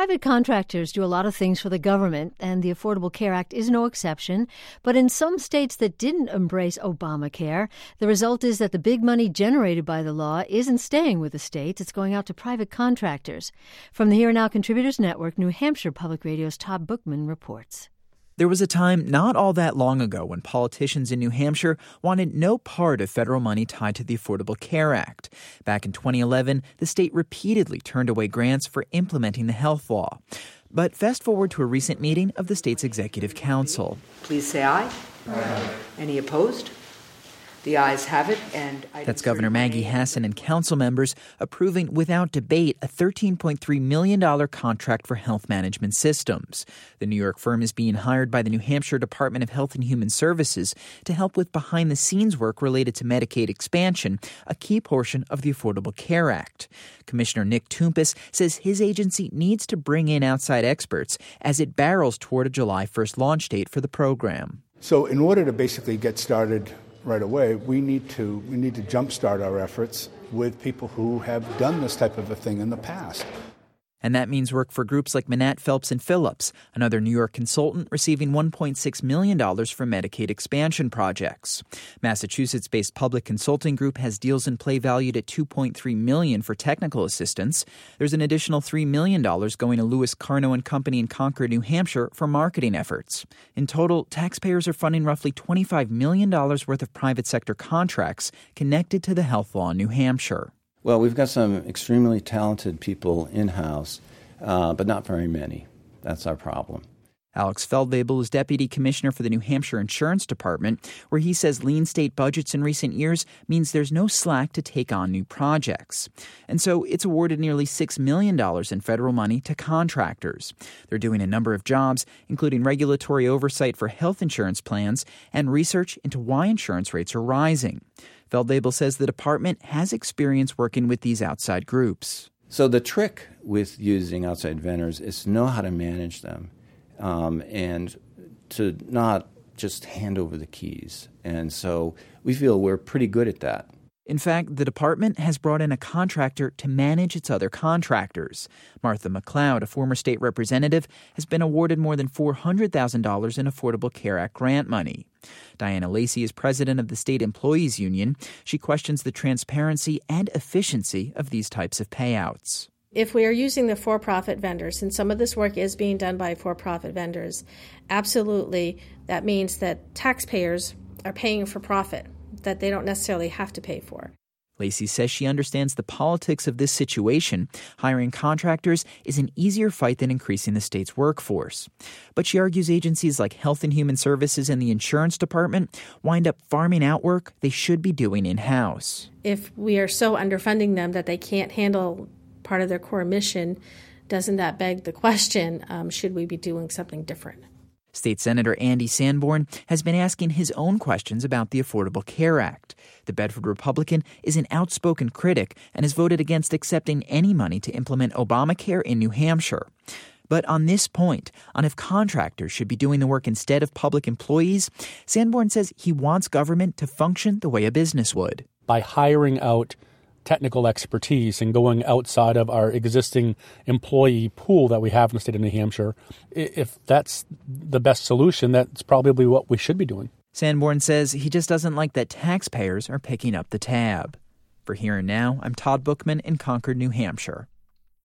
Private contractors do a lot of things for the government, and the Affordable Care Act is no exception. But in some states that didn't embrace Obamacare, the result is that the big money generated by the law isn't staying with the states. It's going out to private contractors. From the Here and Now Contributors Network, New Hampshire Public Radio's Todd Bookman reports. There was a time not all that long ago when politicians in New Hampshire wanted no part of federal money tied to the Affordable Care Act. Back in 2011, the state repeatedly turned away grants for implementing the health law. But fast forward to a recent meeting of the state's Executive Council. Please say aye. Aye. Any opposed? The ayes have it. And that's Governor Maggie Hassan and council members approving without debate a $13.3 million contract for health management systems. The New York firm is being hired by the New Hampshire Department of Health and Human Services to help with behind-the-scenes work related to Medicaid expansion, a key portion of the Affordable Care Act. Commissioner Nick Toumpas says his agency needs to bring in outside experts as it barrels toward a July 1st launch date for the program. So in order to basically get started right away, we need to jumpstart our efforts with people who have done this type of a thing in the past. And that means work for groups like Manat, Phelps, and Phillips, another New York consultant receiving $1.6 million for Medicaid expansion projects. Massachusetts-based Public Consulting Group has deals in play valued at $2.3 million for technical assistance. There's an additional $3 million going to Lewis Carno & Company in Concord, New Hampshire for marketing efforts. In total, taxpayers are funding roughly $25 million worth of private sector contracts connected to the health law in New Hampshire. Well, we've got some extremely talented people in-house, but not very many. That's our problem. Alex Feldwebel is Deputy Commissioner for the New Hampshire Insurance Department, where he says lean state budgets in recent years means there's no slack to take on new projects. And so it's awarded nearly $6 million in federal money to contractors. They're doing a number of jobs, including regulatory oversight for health insurance plans and research into why insurance rates are rising. Feldwebel says the department has experience working with these outside groups. So the trick with using outside vendors is to know how to manage them and to not just hand over the keys. And so we feel we're pretty good at that. In fact, the department has brought in a contractor to manage its other contractors. Martha McLeod, a former state representative, has been awarded more than $400,000 in Affordable Care Act grant money. Diana Lacey is president of the State Employees Union. She questions the transparency and efficiency of these types of payouts. If we are using the for-profit vendors, and some of this work is being done by for-profit vendors, absolutely that means that taxpayers are paying for profit that they don't necessarily have to pay for. Lacey says she understands the politics of this situation. Hiring contractors is an easier fight than increasing the state's workforce. But she argues agencies like Health and Human Services and the Insurance Department wind up farming out work they should be doing in-house. If we are so underfunding them that they can't handle part of their core mission, doesn't that beg the question, should we be doing something different? State Senator Andy Sanborn has been asking his own questions about the Affordable Care Act. The Bedford Republican is an outspoken critic and has voted against accepting any money to implement Obamacare in New Hampshire. But on this point, on if contractors should be doing the work instead of public employees, Sanborn says he wants government to function the way a business would. By hiring out technical expertise and going outside of our existing employee pool that we have in the state of New Hampshire, if that's the best solution, that's probably what we should be doing. Sanborn says he just doesn't like that taxpayers are picking up the tab. For Here and Now, I'm Todd Bookman in Concord, New Hampshire.